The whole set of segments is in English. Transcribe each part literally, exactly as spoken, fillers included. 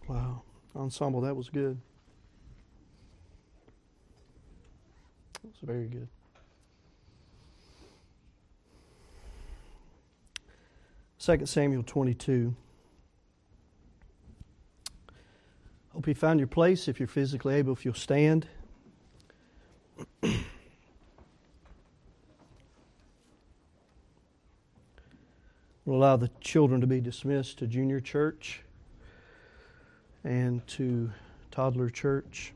Wow. Ensemble, that was good. That was very good. Second Samuel twenty-two. Hope you found your place. If you're physically able, if you'll stand. We'll allow the children to be dismissed to junior church and to toddler church.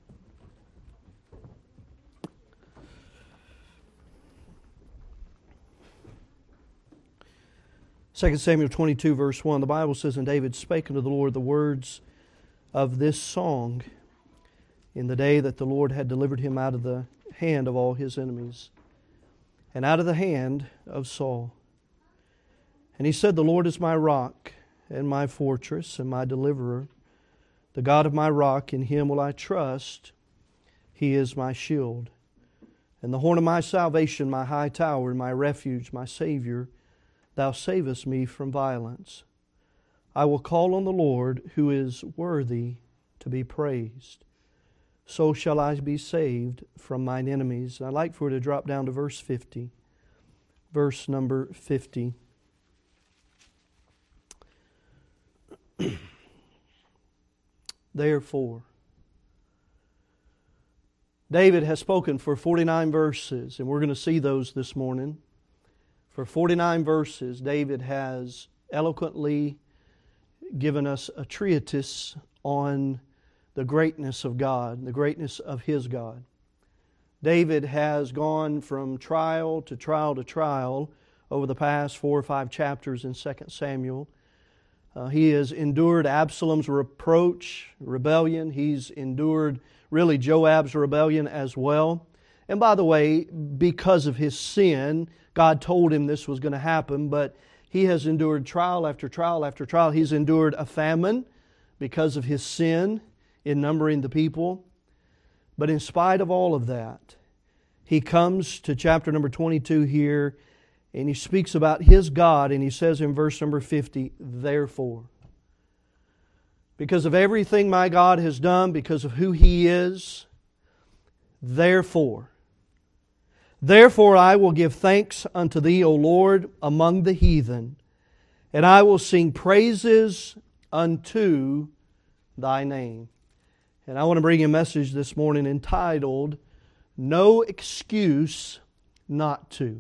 Second Samuel twenty-two, verse one, the Bible says, "And David spake unto the Lord the words of this song in the day that the Lord had delivered him out of the hand of all his enemies, and out of the hand of Saul. And he said, The Lord is my rock, and my fortress, and my deliverer. The God of my rock, in Him will I trust. He is my shield, and the horn of my salvation, my high tower, and my refuge, my Savior. Thou savest me from violence. I will call on the Lord, who is worthy to be praised. So shall I be saved from mine enemies." And I'd like for it to drop down to verse fifty. Verse number fifty. Therefore, David has spoken for forty-nine verses, and we're going to see those this morning. For forty-nine verses, David has eloquently given us a treatise on the greatness of God, the greatness of His God. David has gone from trial to trial to trial over the past four or five chapters in Second Samuel. Uh, he has endured Absalom's reproach, rebellion. He's endured really Joab's rebellion as well. And by the way, because of his sin, God told him this was going to happen, but he has endured trial after trial after trial. He's endured a famine because of his sin in numbering the people. But in spite of all of that, he comes to chapter number twenty-two here, and he speaks about his God, and he says in verse number fifty, "Therefore, because of everything my God has done, because of who He is, therefore, Therefore I will give thanks unto Thee, O Lord, among the heathen, and I will sing praises unto Thy name." And I want to bring you a message this morning entitled, "No Excuse Not To."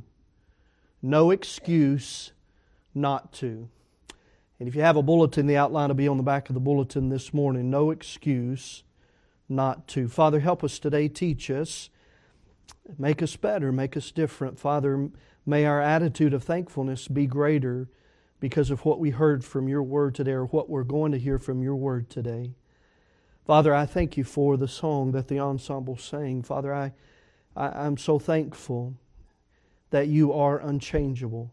No excuse not to. And if you have a bulletin, the outline will be on the back of the bulletin this morning. No excuse not to. Father, help us today. Teach us. Make us better. Make us different. Father, may our attitude of thankfulness be greater because of what we heard from Your Word today, or what we're going to hear from Your Word today. Father, I thank You for the song that the ensemble sang. Father, I, I, I'm so thankful that You are unchangeable.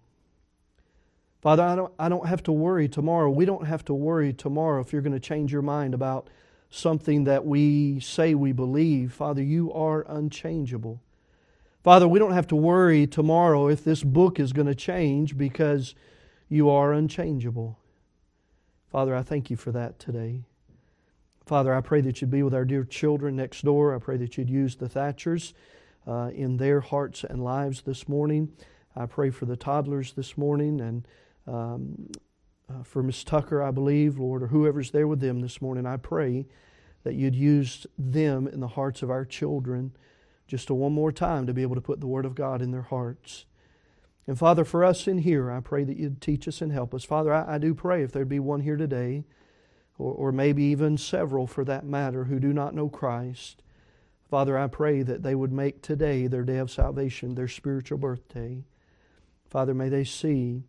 Father, I don't, I don't have to worry tomorrow. We don't have to worry tomorrow if You're going to change Your mind about something that we say we believe. Father, You are unchangeable. Father, we don't have to worry tomorrow if this book is going to change because You are unchangeable. Father, I thank You for that today. Father, I pray that You'd be with our dear children next door. I pray that You'd use the Thatchers uh, in their hearts and lives this morning. I pray for the toddlers this morning, and um, uh, for Miss Tucker, I believe, Lord, or whoever's there with them this morning. I pray that You'd use them in the hearts of our children just a one more time to be able to put the Word of God in their hearts. And Father, for us in here, I pray that You'd teach us and help us. Father, I, I do pray if there'd be one here today, or, or maybe even several for that matter, who do not know Christ, Father, I pray that they would make today their day of salvation, their spiritual birthday. Father, may they see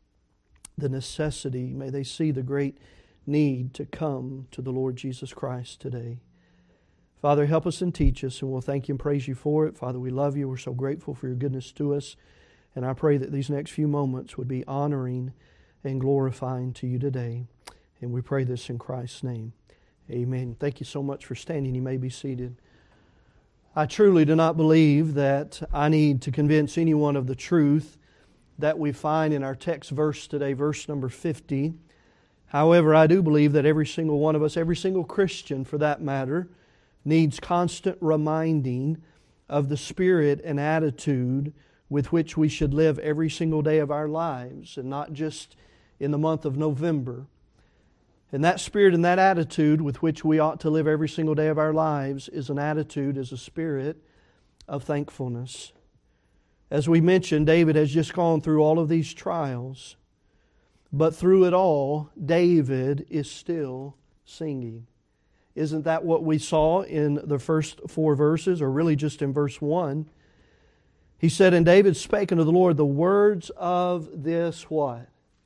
the necessity, may they see the great need to come to the Lord Jesus Christ today. Father, help us and teach us, and we'll thank You and praise You for it. Father, we love You. We're so grateful for Your goodness to us. And I pray that these next few moments would be honoring and glorifying to You today. And we pray this in Christ's name. Amen. Thank you so much for standing. You may be seated. I truly do not believe that I need to convince anyone of the truth that we find in our text verse today, verse number fifty. However, I do believe that every single one of us, every single Christian for that matter, needs constant reminding of the spirit and attitude with which we should live every single day of our lives, and not just in the month of November. And that spirit and that attitude with which we ought to live every single day of our lives is an attitude, is a spirit of thankfulness. As we mentioned, David has just gone through all of these trials, but through it all, David is still singing. Isn't that what we saw in the first four verses, or really just in verse one? He said, "And David spake unto the Lord the words of this" what?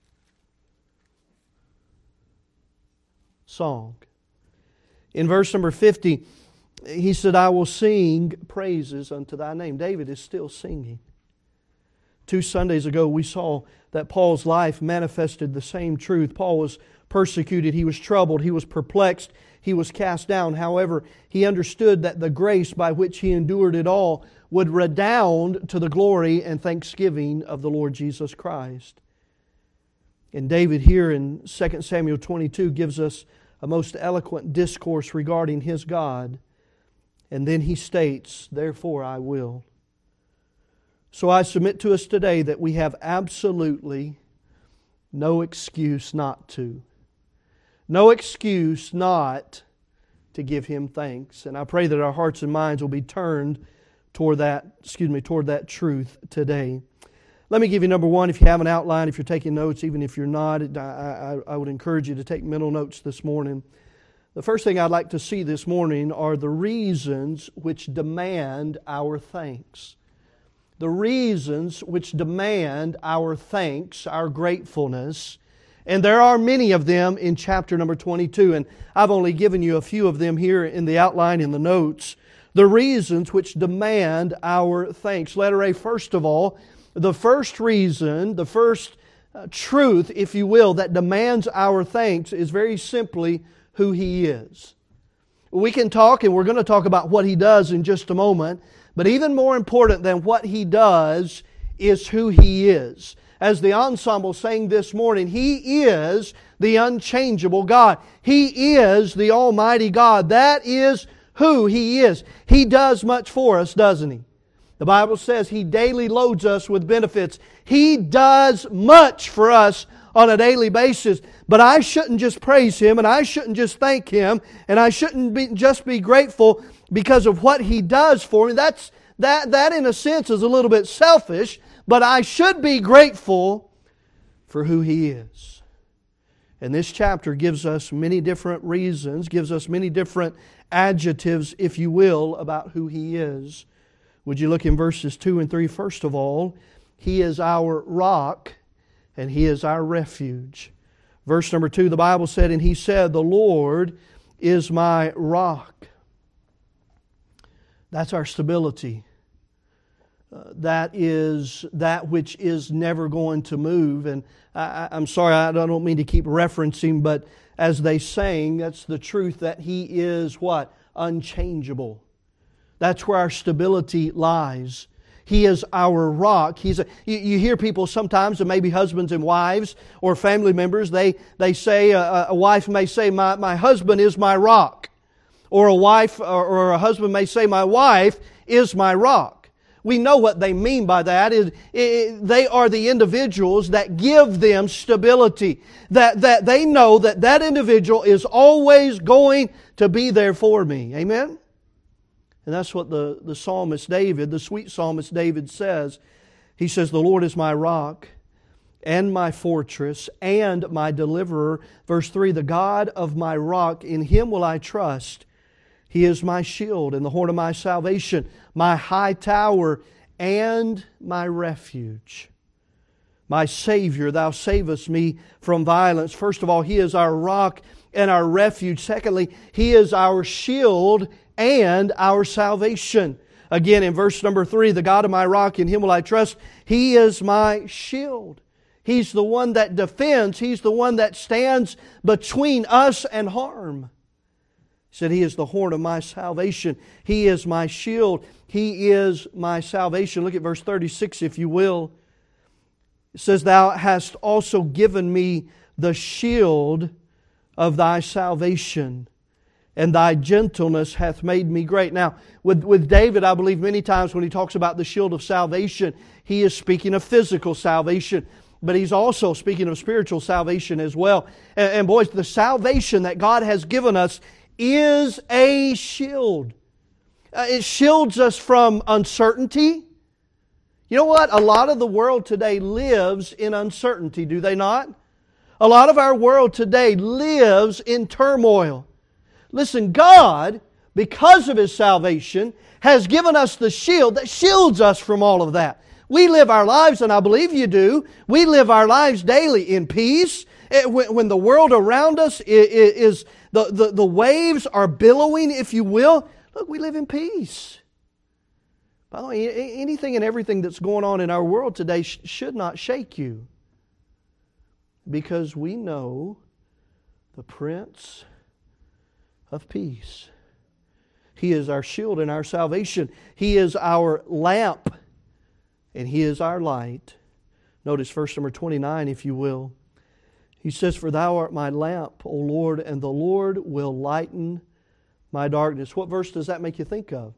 Song. In verse number fifty, he said, "I will sing praises unto thy name." David is still singing. Two Sundays ago, we saw that Paul's life manifested the same truth. Paul was persecuted, he was troubled, he was perplexed, he was cast down. However, he understood that the grace by which he endured it all would redound to the glory and thanksgiving of the Lord Jesus Christ. And David here in Second Samuel twenty-two gives us a most eloquent discourse regarding his God. And then he states, "Therefore I will." So I submit to us today that we have absolutely no excuse not to. No excuse not to give Him thanks. And I pray that our hearts and minds will be turned toward that, excuse me, toward that truth today. Let me give you number one, if you have an outline, if you're taking notes, even if you're not, I, I, I would encourage you to take mental notes this morning. The first thing I'd like to see this morning are the reasons which demand our thanks. The reasons which demand our thanks, our gratefulness. And there are many of them in chapter number twenty-two, and I've only given you a few of them here in the outline, in the notes. The reasons which demand our thanks. Letter A, first of all, the first reason, the first uh, truth, if you will, that demands our thanks is very simply who He is. We can talk, and we're going to talk about what He does in just a moment, but even more important than what He does is who He is. As the ensemble sang this morning, He is the unchangeable God. He is the Almighty God. That is who He is. He does much for us, doesn't He? The Bible says He daily loads us with benefits. He does much for us on a daily basis. But I shouldn't just praise Him, and I shouldn't just thank Him, and I shouldn't be, just be grateful because of what He does for me. That's, that, that in a sense is a little bit selfish, but I should be grateful for who He is. And this chapter gives us many different reasons, gives us many different adjectives, if you will, about who He is. Would you look in verses two and three? First of all, He is our rock and He is our refuge. Verse number two, the Bible said, "And He said, the Lord is my rock." That's our stability. Uh, that is that which is never going to move. And I, I'm sorry, I don't mean to keep referencing, but as they sang, that's the truth, that He is what? Unchangeable. That's where our stability lies. He is our rock. He's a, you, you hear people sometimes, and maybe husbands and wives or family members, they, they say, a, a wife may say, my, my husband is my rock. Or a wife or, or a husband may say, my wife is my rock. We know what they mean by that. It, it, they are the individuals that give them stability. That, that they know that that individual is always going to be there for me. Amen? And that's what the, the psalmist David, the sweet psalmist David says. He says, "The Lord is my rock and my fortress and my deliverer." Verse three, "The God of my rock, in Him will I trust. He is my shield and the horn of my salvation, my high tower and my refuge. My Savior, Thou savest me from violence." First of all, He is our rock and our refuge. Secondly, He is our shield and our salvation. Again, in verse number three, "The God of my rock, in Him will I trust. He is my shield." He's the one that defends. He's the one that stands between us and harm. He said, He is the horn of my salvation. He is my shield. He is my salvation. Look at verse thirty-six, if you will. It says, "Thou hast also given me the shield of thy salvation, and thy gentleness hath made me great. Now, with, with David, I believe many times when he talks about the shield of salvation, he is speaking of physical salvation, but he's also speaking of spiritual salvation as well. And, and boys, the salvation that God has given us is a shield. Uh, it shields us from uncertainty. You know what? A lot of the world today lives in uncertainty, do they not? A lot of our world today lives in turmoil. Listen, God, because of His salvation, has given us the shield that shields us from all of that. We live our lives, and I believe you do, we live our lives daily in peace. When the world around us is, the, the, the waves are billowing, if you will, look, we live in peace. By the way, anything and everything that's going on in our world today should not shake you. Because we know the Prince of Peace. He is our shield and our salvation. He is our lamp and He is our light. Notice verse number twenty-nine, if you will. He says, "For Thou art my lamp, O Lord, and the Lord will lighten my darkness." What verse does that make you think of?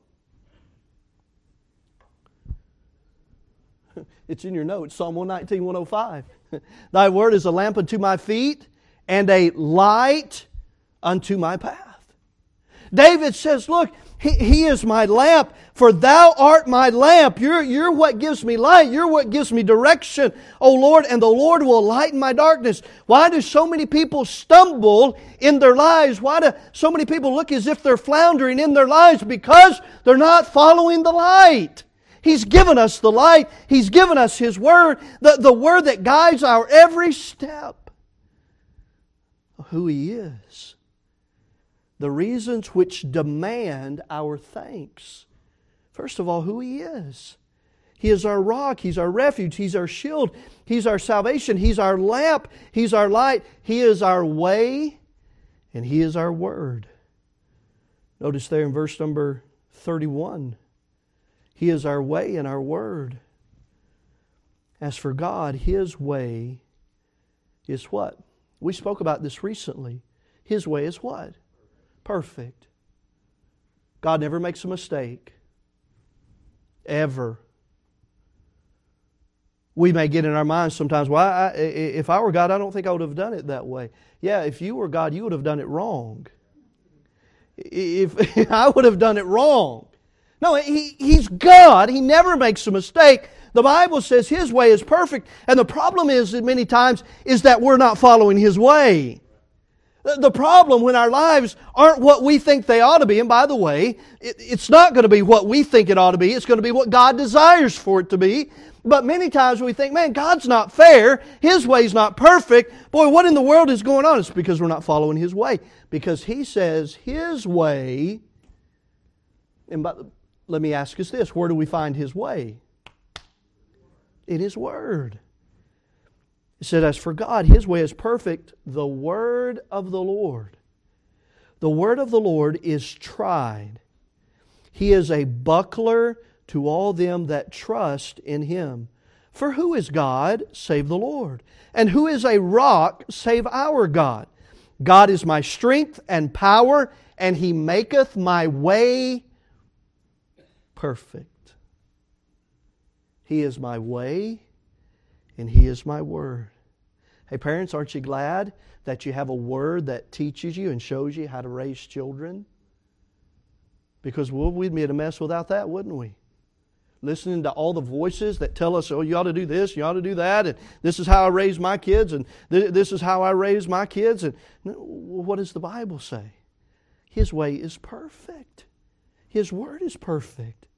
It's in your notes, Psalm one nineteen, one oh five. "Thy word is a lamp unto my feet and a light unto my path." David says, look, he, he is my lamp, for Thou art my lamp. You're, you're what gives me light. You're what gives me direction, O Lord, and the Lord will lighten my darkness. Why do so many people stumble in their lives? Why do so many people look as if they're floundering in their lives? Because they're not following the light. He's given us the light. He's given us His Word, the, the Word that guides our every step of who He is. The reasons which demand our thanks. First of all, who He is. He is our rock. He's our refuge. He's our shield. He's our salvation. He's our lamp. He's our light. He is our way, and He is our Word. Notice there in verse number thirty-one. He is our way and our word. As for God, His way is what? We spoke about this recently. His way is what? Perfect. God never makes a mistake. Ever. We may get in our minds sometimes, well, I, if I were God, I don't think I would have done it that way. Yeah, if you were God, you would have done it wrong. If I would have done it wrong. No, he, He's God. He never makes a mistake. The Bible says His way is perfect. And the problem is, that many times, is that we're not following His way. The problem when our lives aren't what we think they ought to be, and by the way, it, it's not going to be what we think it ought to be. It's going to be what God desires for it to be. But many times we think, man, God's not fair. His way's not perfect. Boy, what in the world is going on? It's because we're not following His way. Because He says His way, and by, let me ask us this, where do we find His way? In His Word. It said, as for God, His way is perfect, the Word of the Lord. The Word of the Lord is tried. He is a buckler to all them that trust in Him. For who is God save the Lord? And who is a rock save our God? God is my strength and power, and He maketh my way perfect. He is my way, and He is my word. Hey parents, aren't you glad that you have a word that teaches you and shows you how to raise children? Because well, we'd be in a mess without that, wouldn't we? Listening to all the voices that tell us, oh, you ought to do this, you ought to do that, and this is how I raise my kids, and th- this is how I raise my kids. And what does the Bible say? His way is perfect. His word is perfect.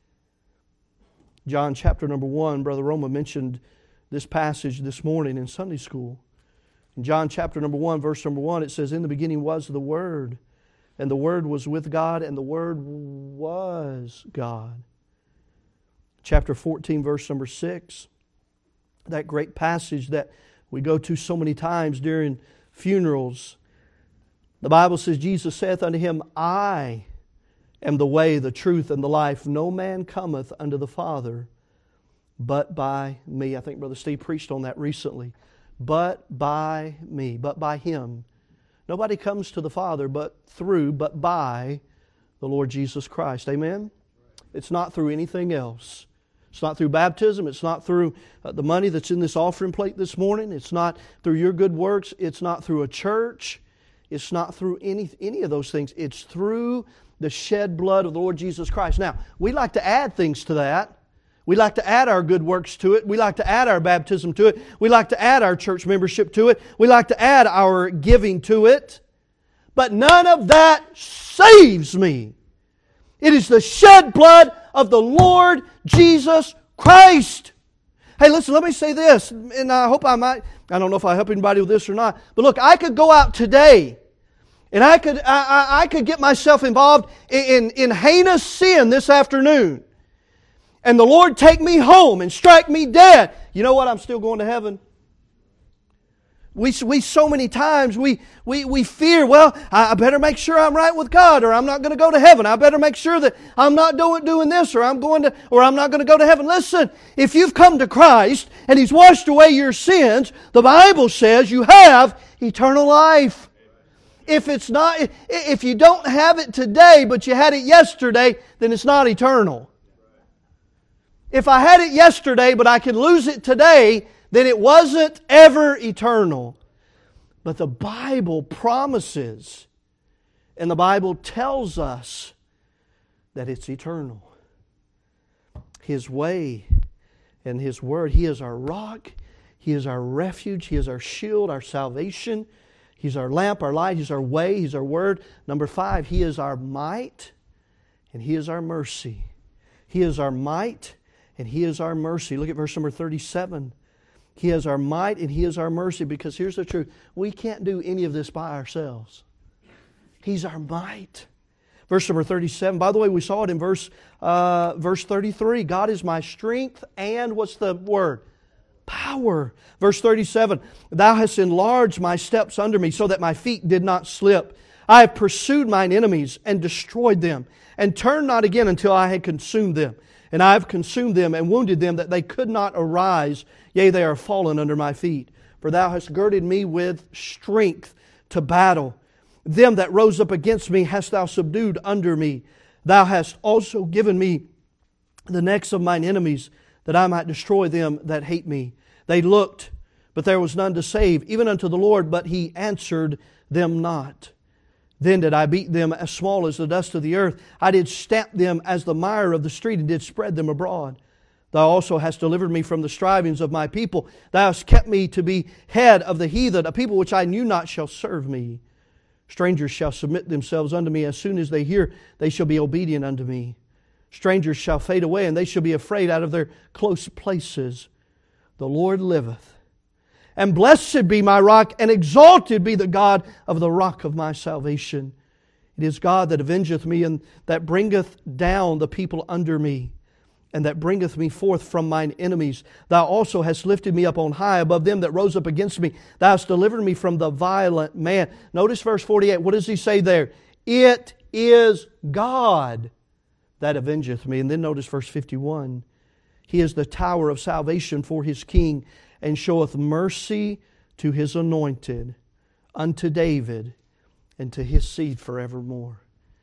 John chapter number one, Brother Roma mentioned this passage this morning in Sunday school. In John chapter number one, verse number one, it says, in the beginning was the Word, and the Word was with God, and the Word was God. Chapter fourteen, verse number six, that great passage that we go to so many times during funerals. The Bible says, Jesus saith unto him, I am the way, the truth, and the life. No man cometh unto the Father but by me. I think Brother Steve preached on that recently. but by me, but by Him. Nobody comes to the Father but through, but by the Lord Jesus Christ. Amen? It's not through anything else. It's not through baptism. It's not through uh, the money that's in this offering plate this morning. It's not through your good works. It's not through a church. It's not through any, any of those things. It's through the shed blood of the Lord Jesus Christ. Now, we like to add things to that. We like to add our good works to it. We like to add our baptism to it. We like to add our church membership to it. We like to add our giving to it. But none of that saves me. It is the shed blood of the Lord Jesus Christ. Hey, listen, let me say this, and I hope I might, I don't know if I help anybody with this or not, but look, I could go out today, and I could I, I, I could get myself involved in, in, in heinous sin this afternoon, and the Lord take me home and strike me dead. You know what? I'm still going to heaven. We, we so many times, we, we, we fear, well, I better make sure I'm right with God, or I'm not going to go to heaven. I better make sure that I'm not doing, doing this, or I'm going to, or I'm not going to go to heaven. Listen, if you've come to Christ and He's washed away your sins, the Bible says you have eternal life. If it's not, if you don't have it today, but you had it yesterday, then it's not eternal. If I had it yesterday, but I can lose it today, then it wasn't ever eternal. But the Bible promises, and the Bible tells us that it's eternal. His way and His Word. He is our rock. He is our refuge. He is our shield, our salvation. He's our lamp, our light. He's our way. He's our Word. Number five, He is our might and He is our mercy. He is our might and He is our mercy. Look at verse number thirty-seven. He is our might and He is our mercy, because here's the truth. We can't do any of this by ourselves. He's our might. Verse number thirty-seven. By the way, we saw it in verse, uh, verse thirty-three. God is my strength and, what's the word? Power. Verse thirty-seven. Thou hast enlarged my steps under me, so that my feet did not slip. I have pursued mine enemies and destroyed them, and turned not again until I had consumed them. And I have consumed them and wounded them, that they could not arise. Yea, they are fallen under my feet. For Thou hast girded me with strength to battle. Them that rose up against me hast Thou subdued under me. Thou hast also given me the necks of mine enemies, that I might destroy them that hate me. They looked, but there was none to save, even unto the Lord, but He answered them not. Then did I beat them as small as the dust of the earth. I did stamp them as the mire of the street, and did spread them abroad. Thou also hast delivered me from the strivings of my people. Thou hast kept me to be head of the heathen. A people which I knew not shall serve me. Strangers shall submit themselves unto me. As soon as they hear, they shall be obedient unto me. Strangers shall fade away, and they shall be afraid out of their close places. The Lord liveth. And blessed be my rock, and exalted be the God of the rock of my salvation. It is God that avengeth me, and that bringeth down the people under me, and that bringeth me forth from mine enemies. Thou also hast lifted me up on high above them that rose up against me. Thou hast delivered me from the violent man. Notice verse forty-eight. What does he say there? It is God that avengeth me. And then notice verse fifty-one. He is the tower of salvation for His king, and showeth mercy to His anointed, unto David, and to His seed forevermore.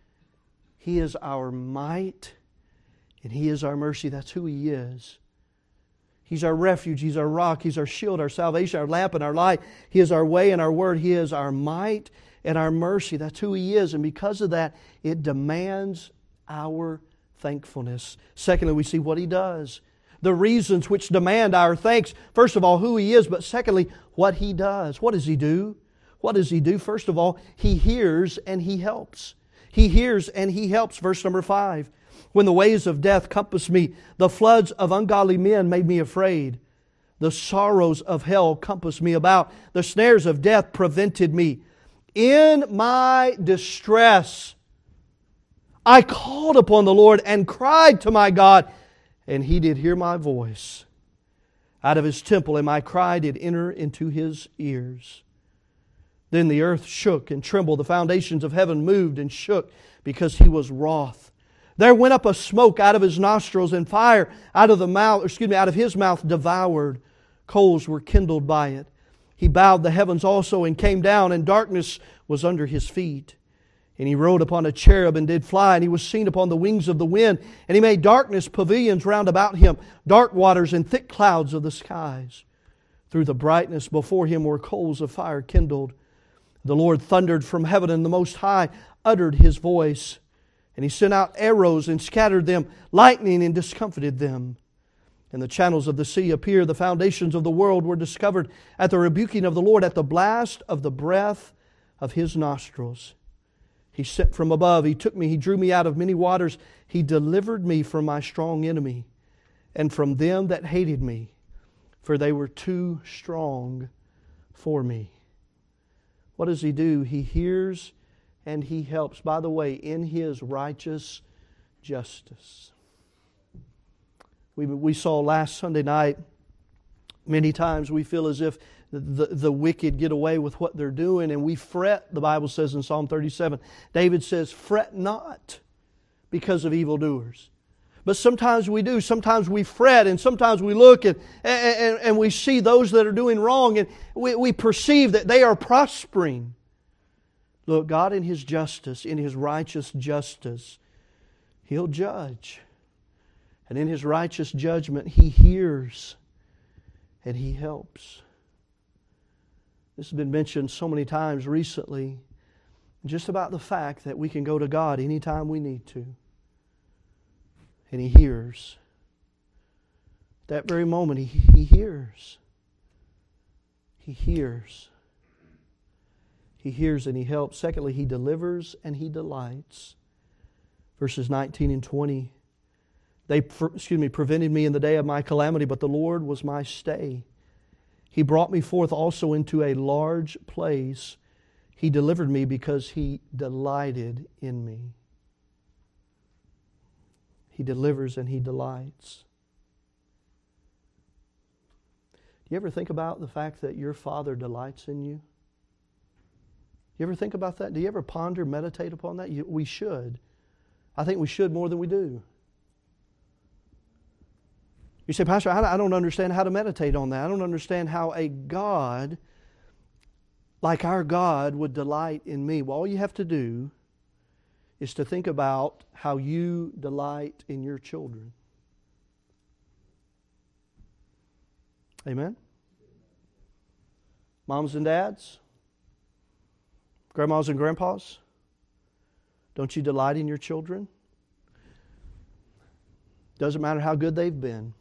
He is our might, and He is our mercy. That's who He is. He's our refuge. He's our rock. He's our shield, our salvation, our lamp, and our light. He is our way and our word. He is our might and our mercy. That's who He is. And because of that, it demands our thankfulness. Secondly, we see what He does. The reasons which demand our thanks. First of all, who He is, but secondly, what He does. What does He do? What does He do? First of all, He hears and He helps. He hears and He helps. Verse number five. When the ways of death compassed me, the floods of ungodly men made me afraid. The sorrows of hell compassed me about. The snares of death prevented me. In my distress, I called upon the Lord and cried to my God, and He did hear my voice. Out of His temple, and my cry did enter into His ears. Then the earth shook and trembled. The foundations of heaven moved and shook, because He was wroth. There went up a smoke out of His nostrils, and fire out of the mouth, excuse me, out of His mouth devoured. Coals were kindled by it. He bowed the heavens also and came down, and darkness was under His feet. And He rode upon a cherub and did fly, and He was seen upon the wings of the wind. And He made darkness pavilions round about Him, dark waters and thick clouds of the skies. Through the brightness before Him were coals of fire kindled. The Lord thundered from heaven, and the Most High uttered His voice. And He sent out arrows and scattered them, lightning and discomfited them. And the channels of the sea appeared, the foundations of the world were discovered at the rebuking of the Lord, at the blast of the breath of His nostrils. He sent from above, He took me, He drew me out of many waters. He delivered me from my strong enemy and from them that hated me, for they were too strong for me. What does He do? He hears and He helps. By the way, in His righteous justice. We, we saw last Sunday night, many times we feel as if the, the wicked get away with what they're doing, and we fret, the Bible says in Psalm thirty-seven. David says, fret not because of evildoers. But sometimes we do. Sometimes we fret, and sometimes we look and, and, and we see those that are doing wrong, and we, we perceive that they are prospering. Look, God in His justice, in His righteous justice, He'll judge. And in His righteous judgment, He hears and He helps. This has been mentioned so many times recently, just about the fact that we can go to God anytime we need to. And He hears. At that very moment, He, he hears. He hears. He hears and He helps. Secondly, He delivers and He delights. Verses nineteen and twenty. They, excuse me, prevented me in the day of my calamity, but the Lord was my stay. He brought me forth also into a large place. He delivered me because He delighted in me. He delivers and He delights. Do you ever think about the fact that your Father delights in you? You ever think about that? Do you ever ponder, meditate upon that? You, we should. I think we should more than we do. You say, Pastor, I don't understand how to meditate on that. I don't understand how a God like our God would delight in me. Well, all you have to do is to think about how you delight in your children. Amen? Moms and dads? Grandmas and grandpas? Don't you delight in your children? Doesn't matter how good they've been.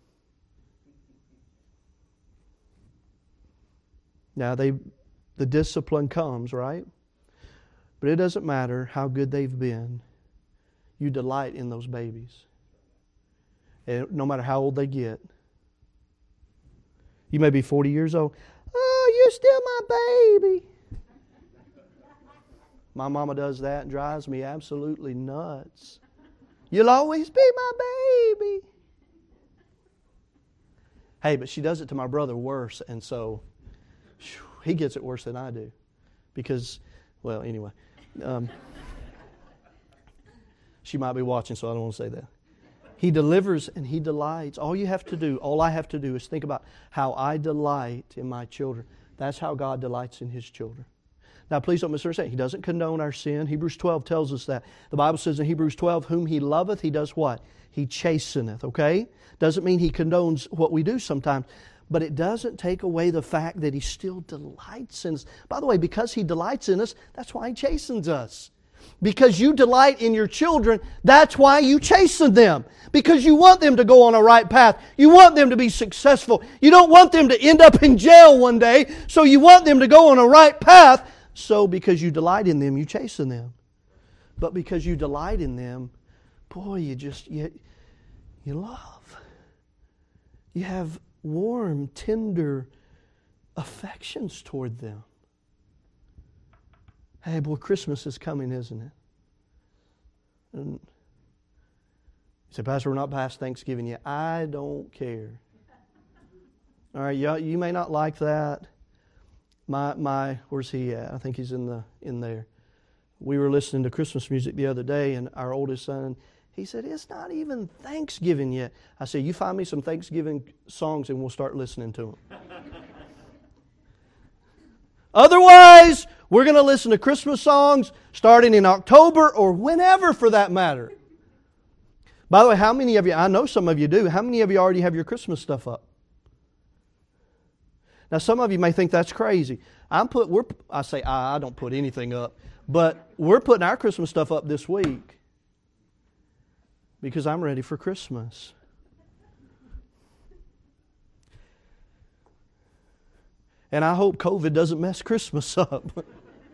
Now, they, the discipline comes, right? But it doesn't matter how good they've been. You delight in those babies. And no matter how old they get. You may be forty years old. Oh, you're still my baby. My mama does that and drives me absolutely nuts. You'll always be my baby. Hey, but she does it to my brother worse, and so whew, he gets it worse than I do. Because, well, anyway. Um, she might be watching, so I don't want to say that. He delivers and He delights. All you have to do, all I have to do is think about how I delight in my children. That's how God delights in His children. Now, please don't misunderstand. He doesn't condone our sin. Hebrews twelve tells us that. The Bible says in Hebrews twelve, whom He loveth, He does what? He chasteneth, okay? Doesn't mean He condones what we do sometimes. But it doesn't take away the fact that He still delights in us. By the way, because He delights in us, that's why He chastens us. Because you delight in your children, that's why you chasten them. Because you want them to go on a right path. You want them to be successful. You don't want them to end up in jail one day, so you want them to go on a right path. So because you delight in them, you chasten them. But because you delight in them, boy, you just, you, you love. You have warm, tender affections toward them. Hey, boy, Christmas is coming, isn't it? And you say, Pastor, we're not past Thanksgiving yet. I don't care. All right, you, you may not like that. My, my, where's he at? I think he's in the in there. We were listening to Christmas music the other day, and our oldest son, he said, it's not even Thanksgiving yet. I said, you find me some Thanksgiving songs, and we'll start listening to them. Otherwise, we're going to listen to Christmas songs starting in October or whenever for that matter. By the way, how many of you, I know some of you do, how many of you already have your Christmas stuff up? Now some of you may think that's crazy. I'm put, we're, I say I, I don't put anything up, but we're putting our Christmas stuff up this week because I'm ready for Christmas. And I hope COVID doesn't mess Christmas up.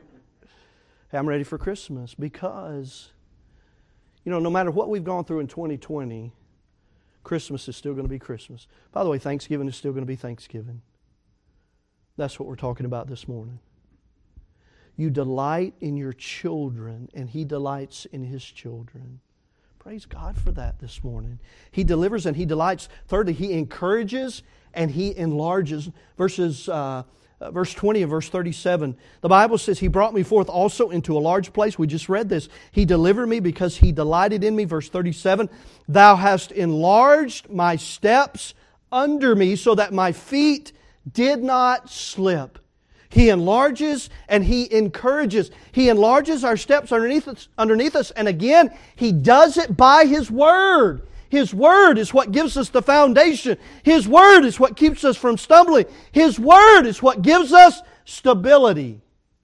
I'm ready for Christmas because, you know, no matter what we've gone through in twenty twenty, Christmas is still going to be Christmas. By the way, Thanksgiving is still going to be Thanksgiving. That's what we're talking about this morning. You delight in your children, and He delights in His children. Praise God for that this morning. He delivers and He delights. Thirdly, He encourages and He enlarges. Verses, uh, uh, verse twenty and verse thirty-seven. The Bible says, He brought me forth also into a large place. We just read this. He delivered me because He delighted in me. Verse thirty-seven. Thou hast enlarged my steps under me so that my feet did not slip. He enlarges and He encourages. He enlarges our steps underneath us, underneath us. And again, He does it by His Word. His Word is what gives us the foundation. His Word is what keeps us from stumbling. His Word is what gives us stability.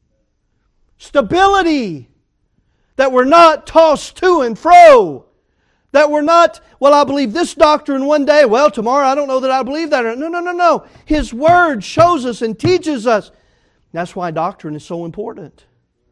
Stability. That we're not tossed to and fro. That we're not, well, I believe this doctrine one day. Well, tomorrow I don't know that I believe that. No, no, no, no. His Word shows us and teaches us. That's why doctrine is so important.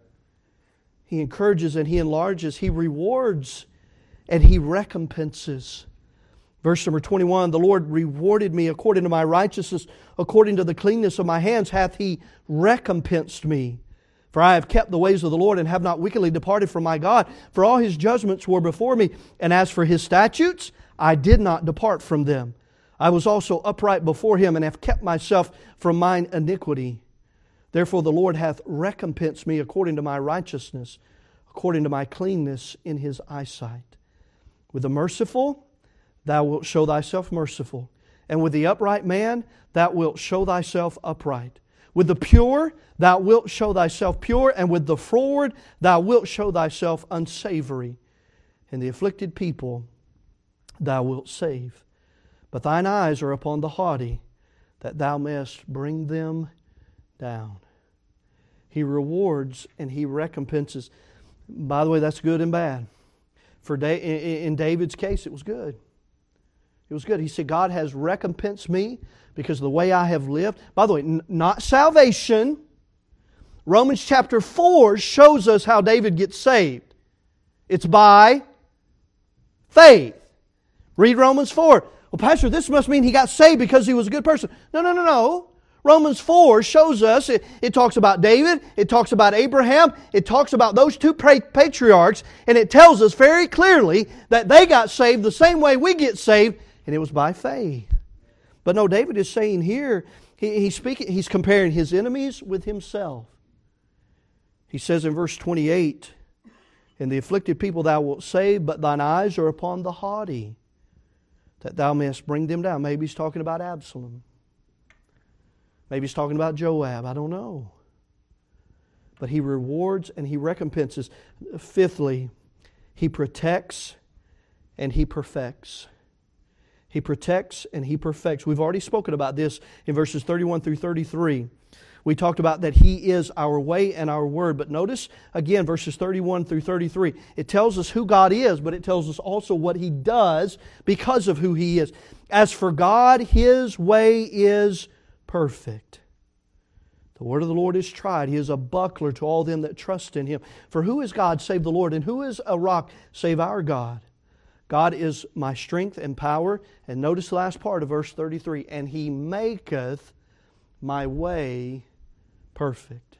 He encourages and He enlarges. He rewards and He recompenses. Verse number twenty-one, the Lord rewarded me according to my righteousness, according to the cleanness of my hands hath He recompensed me. For I have kept the ways of the Lord and have not wickedly departed from my God. For all His judgments were before me. And as for His statutes, I did not depart from them. I was also upright before Him and have kept myself from mine iniquity. Therefore the Lord hath recompensed me according to my righteousness, according to my cleanness in His eyesight. With the merciful, thou wilt show thyself merciful. And with the upright man, thou wilt show thyself upright. With the pure, thou wilt show thyself pure. And with the froward, thou wilt show thyself unsavory. And the afflicted people, thou wilt save. But thine eyes are upon the haughty, that thou mayest bring them down. He rewards and He recompenses. By the way, that's good and bad. For da- in David's case, it was good. It was good. He said, God has recompensed me because of the way I have lived. By the way, n- not salvation. Romans chapter four shows us how David gets saved. It's by faith. Read Romans four. Well, Pastor, this must mean he got saved because he was a good person. No, no, no, no. Romans four shows us, it, it talks about David, it talks about Abraham, it talks about those two patriarchs, and it tells us very clearly that they got saved the same way we get saved, and it was by faith. But no, David is saying here, he, he's speaking, he's comparing his enemies with himself. He says in verse twenty-eight, and the afflicted people thou wilt save, but thine eyes are upon the haughty, that thou mayest bring them down. Maybe he's talking about Absalom. Maybe he's talking about Joab. I don't know. But He rewards and He recompenses. Fifthly, He protects and He perfects. He protects and He perfects. We've already spoken about this in verses thirty-one through thirty-three. We talked about that He is our way and our word. But notice, again, verses thirty-one through thirty-three. It tells us who God is, but it tells us also what He does because of who He is. As for God, His way is perfect. The word of the Lord is tried. He is a buckler to all them that trust in Him. For who is God save the Lord? And who is a rock save our God? God is my strength and power. And notice the last part of verse thirty-three. And He maketh my way perfect.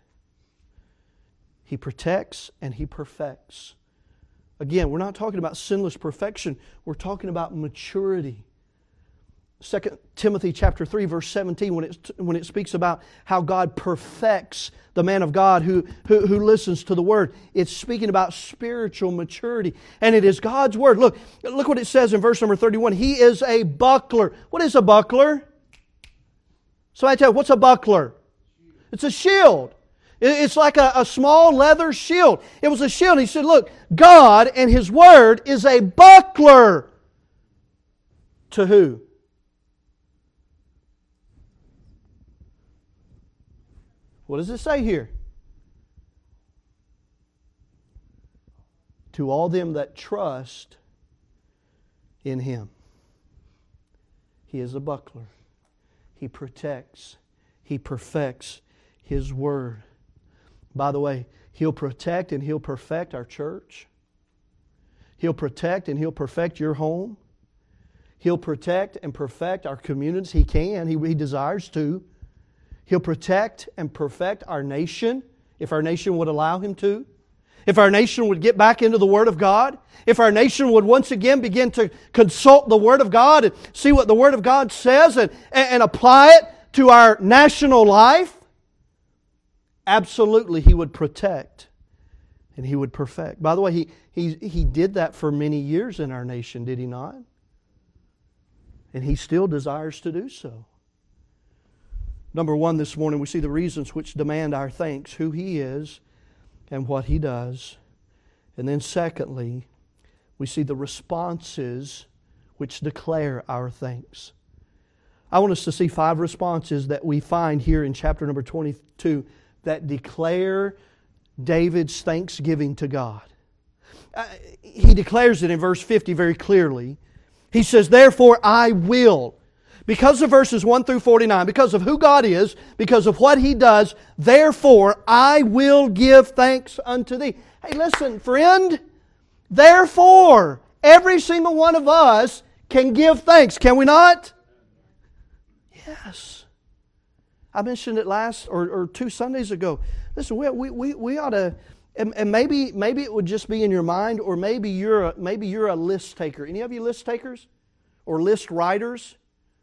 He protects and He perfects. Again, we're not talking about sinless perfection. We're talking about maturity. Second Timothy chapter three, verse seventeen, when it, when it speaks about how God perfects the man of God who, who, who listens to the Word, it's speaking about spiritual maturity. And it is God's Word. Look, look what it says in verse number thirty-one. He is a buckler. What is a buckler? Somebody tell me, what's a buckler? It's a shield. It's like a, a small leather shield. It was a shield. He said, look, God and His Word is a buckler. To who? What does it say here? To all them that trust in Him. He is a buckler. He protects. He perfects His Word. By the way, He'll protect and He'll perfect our church. He'll protect and He'll perfect your home. He'll protect and perfect our communities. He can. He, he desires to. He'll protect and perfect our nation if our nation would allow Him to. If our nation would get back into the Word of God. If our nation would once again begin to consult the Word of God and see what the Word of God says and, and apply it to our national life. Absolutely, He would protect and He would perfect. By the way, He, he, he did that for many years in our nation, did He not? And He still desires to do so. Number one, this morning we see the reasons which demand our thanks, who He is and what He does. And then secondly, we see the responses which declare our thanks. I want us to see five responses that we find here in chapter number twenty-two that declare David's thanksgiving to God. Uh, he declares it in verse fifty very clearly. He says, therefore I will. Because of verses one through forty-nine, because of who God is, because of what He does, therefore I will give thanks unto Thee. Hey, listen, friend. Therefore, every single one of us can give thanks, can we not? Yes. I mentioned it last or, or two Sundays ago. Listen, we we we, we ought to, and, and maybe maybe it would just be in your mind, or maybe you're a, maybe you're a list taker. Any of you list takers or list writers?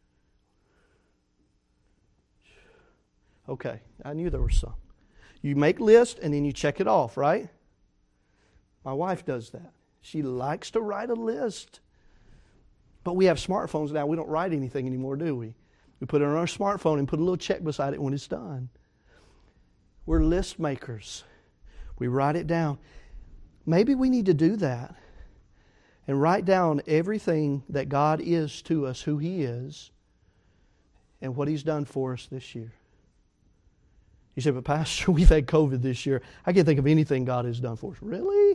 Okay, I knew there were some. You make lists and then you check it off, right? My wife does that. She likes to write a list. But we have smartphones now. We don't write anything anymore, do we? We put it on our smartphone and put a little check beside it when it's done. We're list makers. We write it down. Maybe we need to do that and write down everything that God is to us, who He is, and what He's done for us this year. You say, but Pastor, we've had COVID this year. I can't think of anything God has done for us. Really?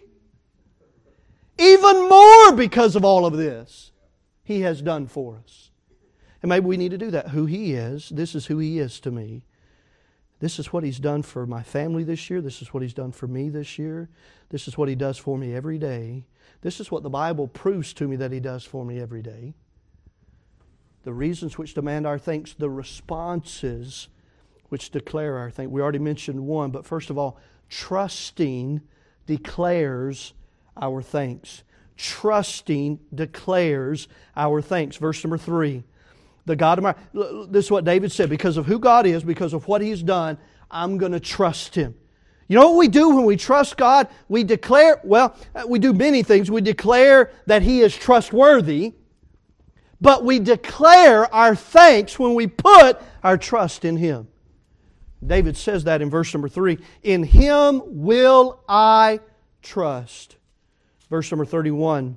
Even more because of all of this He has done for us. And maybe we need to do that. Who He is. This is who He is to me. This is what He's done for my family this year. This is what He's done for me this year. This is what He does for me every day. This is what the Bible proves to me that He does for me every day. The reasons which demand our thanks, the responses which declare our thanks. We already mentioned one, but first of all, trusting declares our thanks. Trusting declares our thanks. Verse number three. The God of my... This is what David said. Because of who God is, because of what He's done, I'm going to trust Him. You know what we do when we trust God? We declare... Well, we do many things. We declare that He is trustworthy. But we declare our thanks when we put our trust in Him. David says that in verse number three. In Him will I trust. Verse number thirty-one.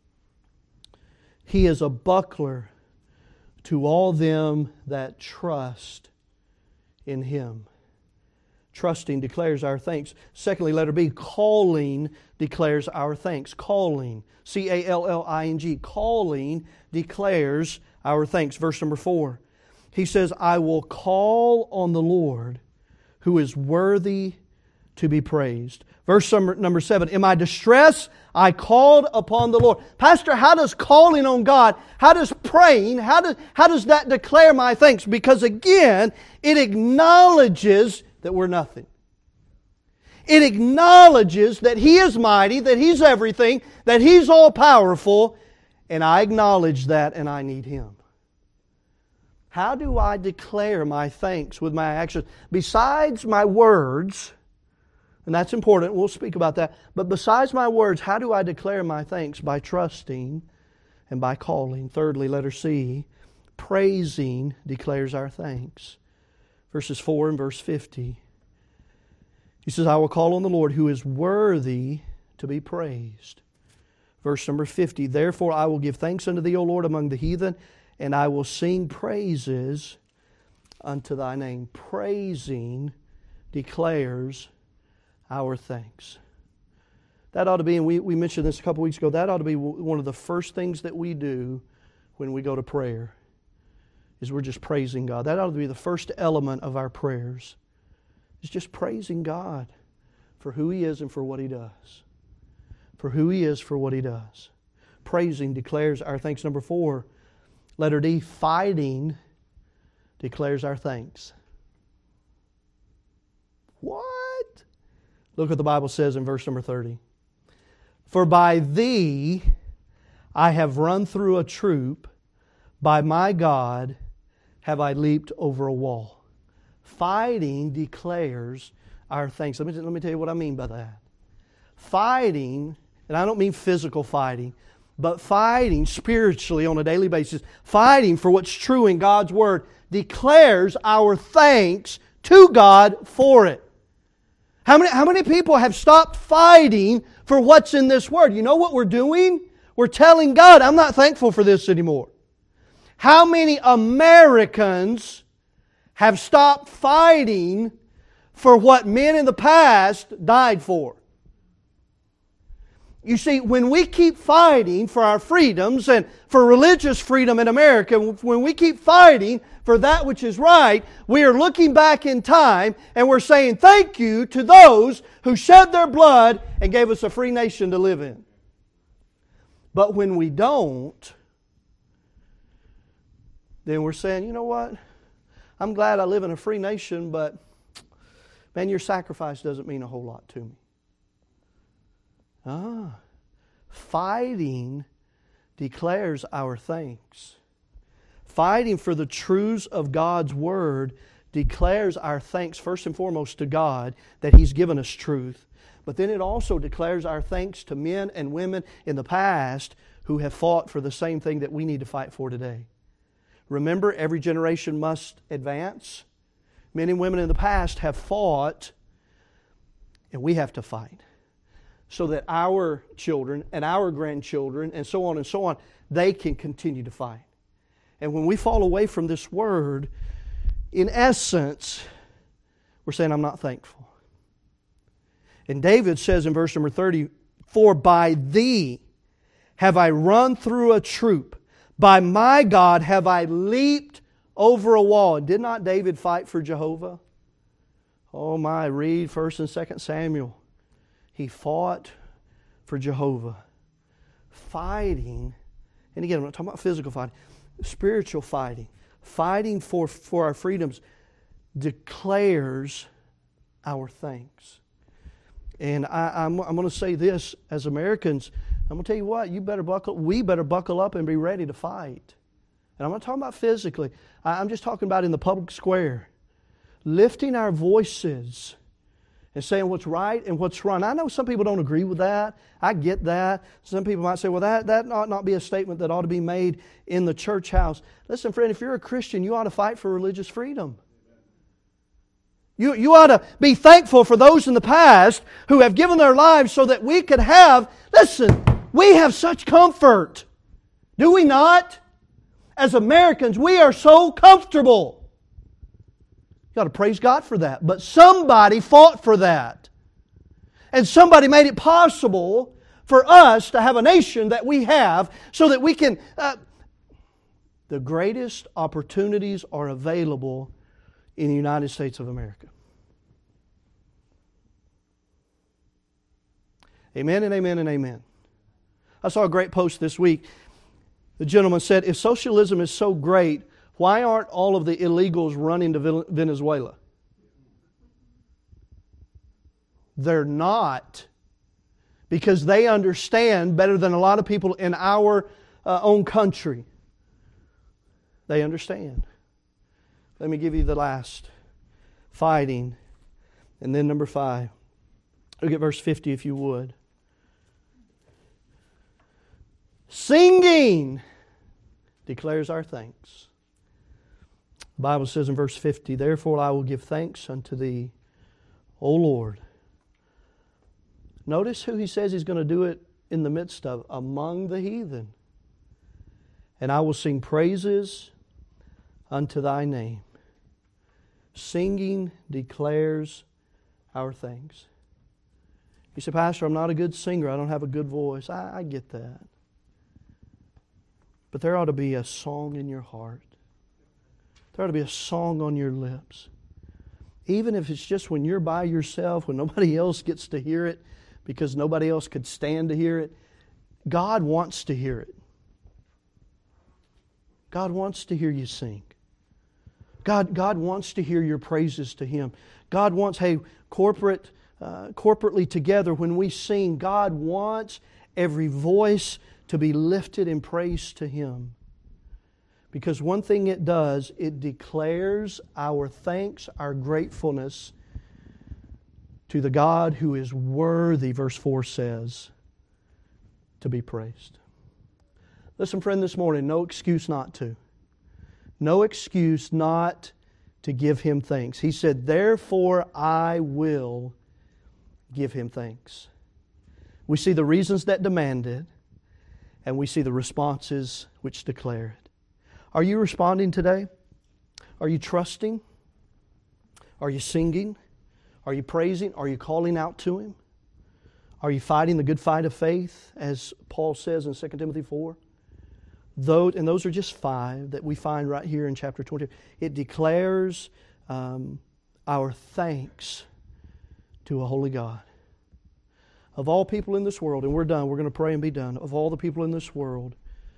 He is a buckler to all them that trust in Him. Trusting declares our thanks. Secondly, letter B, calling declares our thanks. Calling. C A L L I N G. Calling declares our thanks. Verse number four. He says, I will call on the Lord who is worthy to be praised. Verse number, number seven, in my distress I called upon the Lord. Pastor, how does calling on God, how does praying, how does, how does that declare my thanks? Because again, it acknowledges that we're nothing. It acknowledges that He is mighty, that He's everything, that He's all-powerful, and I acknowledge that and I need Him. How do I declare my thanks with my actions? Besides my words, and that's important, we'll speak about that, but besides my words, how do I declare my thanks? By trusting and by calling. Thirdly, letter C, praising declares our thanks. verses four and verse fifty. He says, I will call on the Lord who is worthy to be praised. Verse number fifty, therefore I will give thanks unto Thee, O Lord, among the heathen, and I will sing praises unto Thy name. Praising declares our thanks. That ought to be, and we, we mentioned this a couple weeks ago, that ought to be one of the first things that we do when we go to prayer, is we're just praising God. That ought to be the first element of our prayers, is just praising God for who He is and for what He does. For who He is, for what He does. Praising declares our thanks. Number four, letter D, fighting declares our thanks. What? Look what the Bible says in verse number thirty. For by Thee I have run through a troop, by my God have I leaped over a wall. Fighting declares our thanks. Let me, let me tell you what I mean by that. Fighting, and I don't mean physical fighting, but fighting spiritually on a daily basis, fighting for what's true in God's Word, declares our thanks to God for it. How many, how many people have stopped fighting for what's in this Word? You know what we're doing? We're telling God, I'm not thankful for this anymore. How many Americans have stopped fighting for what men in the past died for? You see, when we keep fighting for our freedoms and for religious freedom in America, when we keep fighting for that which is right, we are looking back in time and we're saying thank you to those who shed their blood and gave us a free nation to live in. But when we don't, then we're saying, you know what? I'm glad I live in a free nation, but man, your sacrifice doesn't mean a whole lot to me. Ah, fighting declares our thanks. Fighting for the truths of God's Word declares our thanks first and foremost to God that He's given us truth. But then it also declares our thanks to men and women in the past who have fought for the same thing that we need to fight for today. Remember, every generation must advance. Men and women in the past have fought, and we have to fight, so that our children and our grandchildren and so on and so on, they can continue to fight. And when we fall away from this Word, in essence, we're saying, I'm not thankful. And David says in verse number thirty, for by Thee have I run through a troop. By my God have I leaped over a wall. And did not David fight for Jehovah? Oh my, read First and Second Samuel. He fought for Jehovah. Fighting, and again, I'm not talking about physical fighting, spiritual fighting. Fighting for, for our freedoms declares our thanks. And I, I'm, I'm going to say this, as Americans, I'm going to tell you what, you better buckle, we better buckle up and be ready to fight. And I'm not talking about physically. I'm just talking about in the public square. Lifting our voices and saying what's right and what's wrong. I know some people don't agree with that. I get that. Some people might say, well, that, that ought not be a statement that ought to be made in the church house. Listen, friend, if you're a Christian, you ought to fight for religious freedom. You, you ought to be thankful for those in the past who have given their lives so that we could have, listen, we have such comfort. Do we not? As Americans, we are so comfortable. You ought to praise God for that. But somebody fought for that. And somebody made it possible for us to have a nation that we have so that we can... Uh, the greatest opportunities are available in the United States of America. Amen and amen and amen. I saw a great post this week. The gentleman said, if socialism is so great, why aren't all of the illegals running to Venezuela? They're not, because they understand better than a lot of people in our uh, own country. They understand. Let me give you the last. Fighting. And then number five. Look at verse fifty if you would. Singing declares our thanks. The Bible says in verse fifty, therefore I will give thanks unto Thee, O Lord. Notice who He says He's going to do it in the midst of, among the heathen. And I will sing praises unto Thy name. Singing declares our thanks. You say, Pastor, I'm not a good singer. I don't have a good voice. I, I get that. But there ought to be a song in your heart. There ought to be a song on your lips. Even if it's just when you're by yourself, when nobody else gets to hear it, because nobody else could stand to hear it. God wants to hear it. God wants to hear you sing. God, God wants to hear your praises to Him. God wants, hey, corporate, uh, corporately together when we sing, God wants every voice to be lifted in praise to Him. Because one thing it does, it declares our thanks, our gratefulness to the God who is worthy, verse four says, to be praised. Listen, friend, this morning, no excuse not to. No excuse not to give Him thanks. He said, therefore I will give Him thanks. We see the reasons that demand it, and we see the responses which declare it. Are you responding today? Are you trusting? Are you singing? Are you praising? Are you calling out to Him? Are you fighting the good fight of faith, as Paul says in Second Timothy four? Those, and those are just five that we find right here in chapter twenty. It declares um, our thanks to a holy God. Of all people in this world, and we're done, we're going to pray and be done. Of all the people in this world,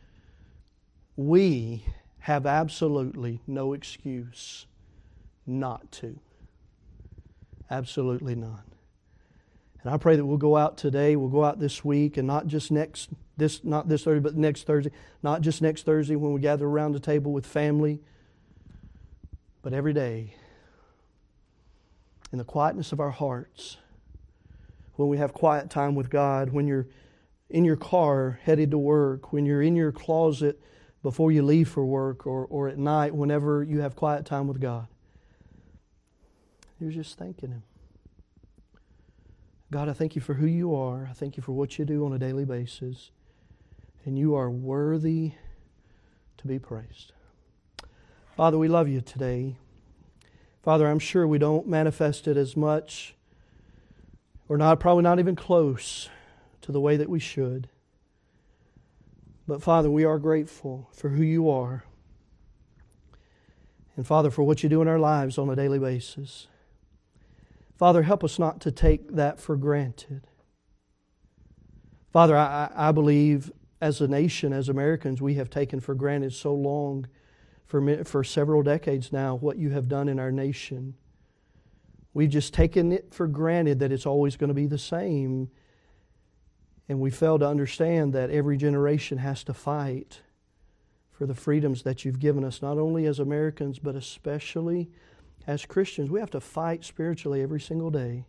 we have absolutely no excuse not to. Absolutely none. And I pray that we'll go out today, we'll go out this week, and not just next this not this Thursday, but next Thursday, not just next Thursday when we gather around the table with family, but every day in the quietness of our hearts, when we have quiet time with God, when you're in your car headed to work, when you're in your closet before you leave for work, or, or at night whenever you have quiet time with God. You're just thanking Him. God, I thank You for who You are. I thank You for what You do on a daily basis. And You are worthy to be praised. Father, we love You today. Father, I'm sure we don't manifest it as much, or not, probably not even close to the way that we should. But Father, we are grateful for who You are. And Father, for what You do in our lives on a daily basis. Father, help us not to take that for granted. Father, I, I believe as a nation, as Americans, we have taken for granted so long, for, for several decades now, what You have done in our nation. We've just taken it for granted that it's always going to be the same. And we fail to understand that every generation has to fight for the freedoms that You've given us, not only as Americans, but especially as Christians. We have to fight spiritually every single day.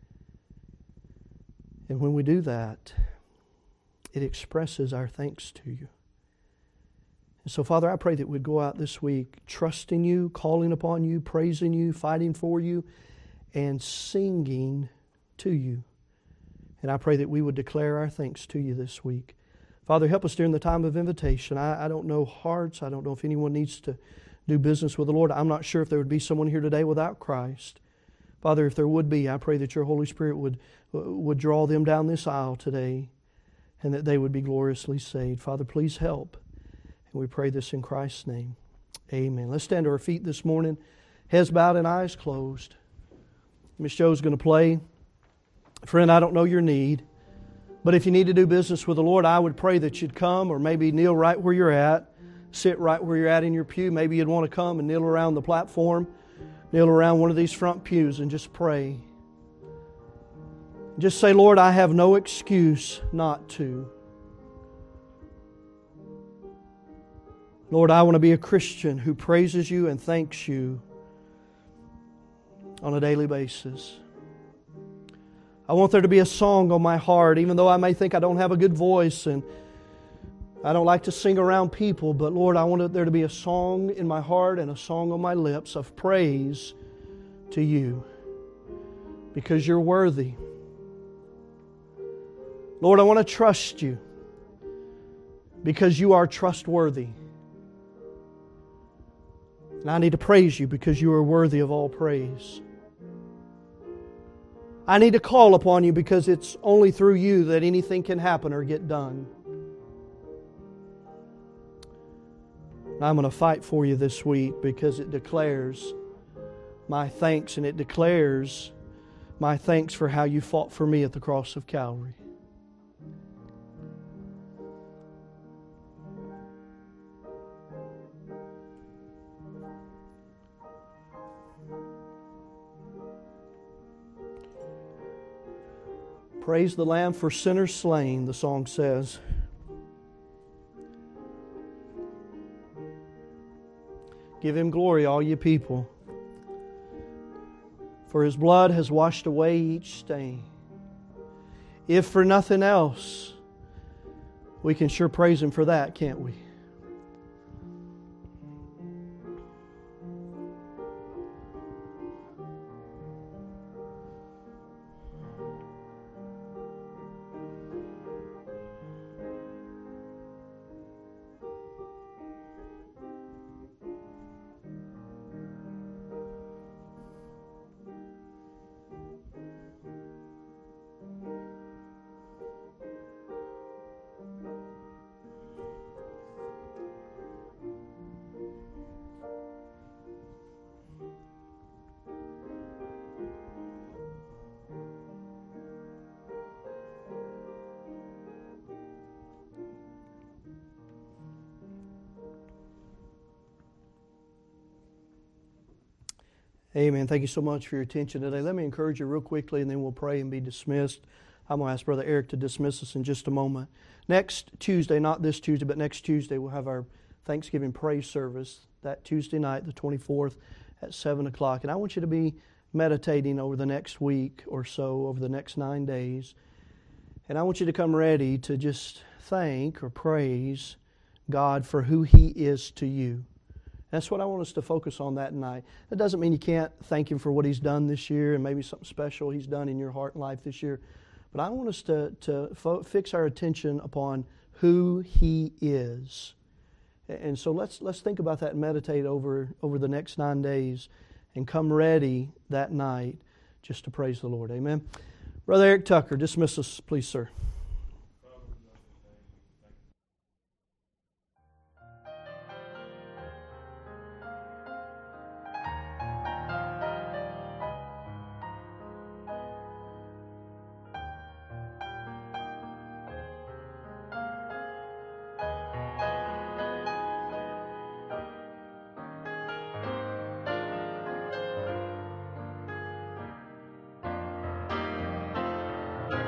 And when we do that, it expresses our thanks to You. And so, Father, I pray that we'd go out this week trusting You, calling upon You, praising You, fighting for You, and singing to You. And I pray that we would declare our thanks to You this week. Father, help us during the time of invitation. I, I don't know hearts. I don't know if anyone needs to do business with the Lord. I'm not sure if there would be someone here today without Christ. Father, if there would be, I pray that Your Holy Spirit would, would draw them down this aisle today, and that they would be gloriously saved. Father, please help. And we pray this in Christ's name. Amen. Let's stand to our feet this morning. Heads bowed and eyes closed. Miss Joe's going to play. Friend, I don't know your need, but if you need to do business with the Lord, I would pray that you'd come, or maybe kneel right where you're at, sit right where you're at in your pew. Maybe you'd want to come and kneel around the platform, kneel around one of these front pews and just pray. Just say, Lord, I have no excuse not to. Lord, I want to be a Christian who praises You and thanks You on a daily basis. I want there to be a song on my heart, even though I may think I don't have a good voice and I don't like to sing around people, but Lord, I want there to be a song in my heart and a song on my lips of praise to You, because You're worthy. Lord, I want to trust You because You are trustworthy. And I need to praise You because You are worthy of all praise. I need to call upon You because it's only through You that anything can happen or get done. And I'm going to fight for You this week because it declares my thanks, and it declares my thanks for how You fought for me at the cross of Calvary. Praise the Lamb for sinners slain, the song says. Give Him glory, all ye people, for His blood has washed away each stain. If for nothing else, we can sure praise Him for that, can't we? Amen. Thank you so much for your attention today. Let me encourage you real quickly, and then we'll pray and be dismissed. I'm going to ask Brother Eric to dismiss us in just a moment. Next Tuesday, not this Tuesday, but next Tuesday, we'll have our Thanksgiving praise service that Tuesday night, the twenty-fourth, at seven o'clock. And I want you to be meditating over the next week or so, over the next nine days. And I want you to come ready to just thank or praise God for who He is to you. That's what I want us to focus on that night. That doesn't mean you can't thank Him for what He's done this year and maybe something special He's done in your heart and life this year. But I want us to, to fo- fix our attention upon who He is. And so let's let's think about that and meditate over, over the next nine days and come ready that night just to praise the Lord. Amen. Brother Eric Tucker, dismiss us, please, sir.